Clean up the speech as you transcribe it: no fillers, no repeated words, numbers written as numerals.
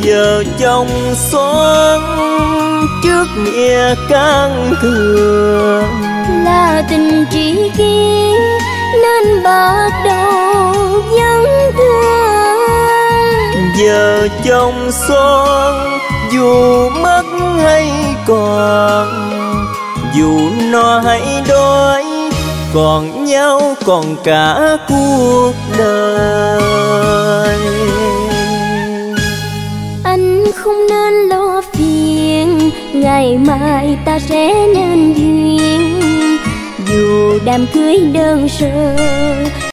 vợ chồng son trước nghĩa can thừa, là tình tri kỷ nên bắt đầu vấn thương. Vợ chồng son dù mất hay còn, dù no hay đói, còn nhau còn cả cuộc đời. Anh không nên lo phiền, ngày mai ta sẽ nên duyên. Dù đám cưới đơn sơ